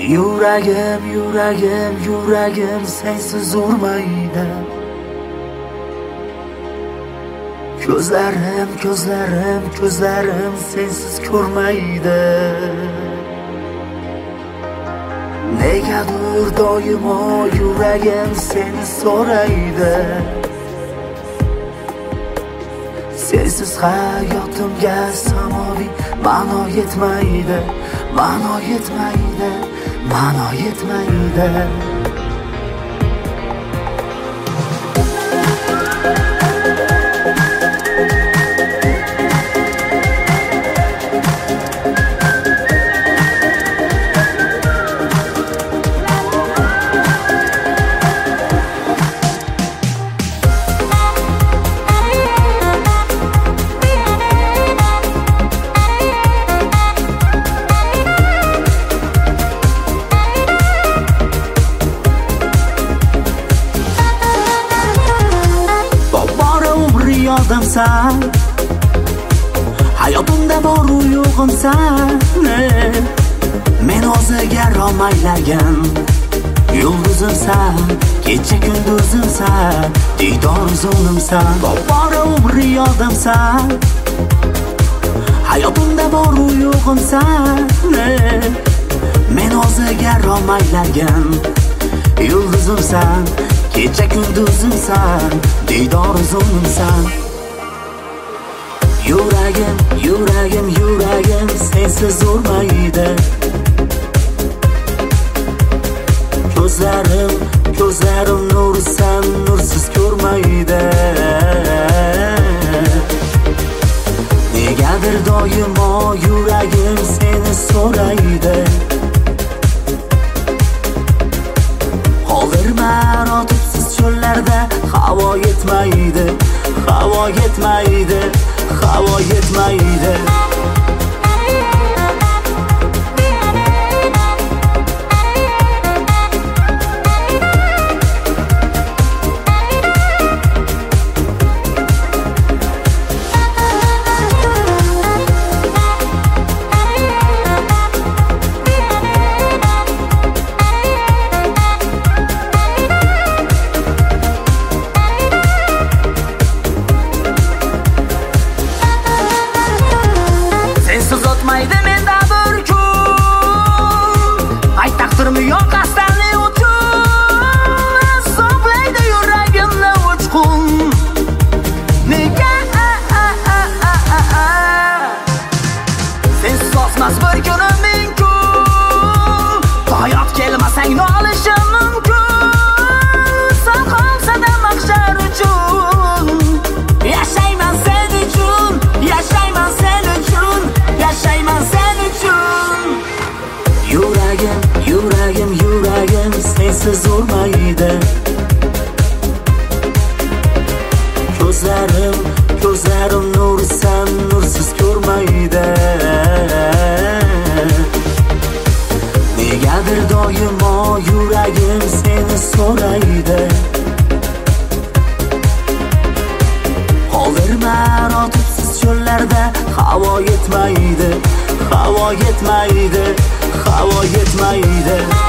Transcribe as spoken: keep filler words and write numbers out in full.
Yuragim, yuragim, yuragim sensiz urmaydi. Ko'zlarim, ko'zlarim, ko'zlarim sensiz ko'rmaydi. Negadir doimo yuragim seni so'raydi. Sensiz hayotimga samoviy ma'no yetmaydi, ma'no yetmaydi, ma'no yetmaydi. Yordamsan, hayotimda bor-u yo'g'imsan. Men o'ziga romaylagan yulduzimsan, kecha kunduzimsan, diydor zo'nimsan. Bor umr yordamsan, hayotimda bor-u yo'g'imsan. Men o'ziga romaylagan yulduzimsan, kecha kunduzimsan, diydor zo'nimsan. Yuragim, yuragim, yuragim sensiz urmaydi. Ko'zlarim, ko'zlarim nursan, nursiz ko'rmaydi. Negadir doimo yuragim seni so'raydi. Qoldirma rotibsiz cho'llarda, havo yetmaydi, havo yetmaydi, havo yetmaydi. Bir kunim mumkin, hayot kelmasang nolishim mumkin. Sen qolsada mahshar uchun, yashayman sen uchun, yashayman sen uchun, yashayman sen uchun. Yuragim, yuragim, yuragim sensiz urmaydi. Ko'zlarim, ko'zlarim nursan, nursiz ko'rmaydi. Negadir doimo yuragim seni so'raydi. Qoldirma rotibsiz cho'llarda, havo yetmaydi, havo yetmaydi, havo yetmaydi.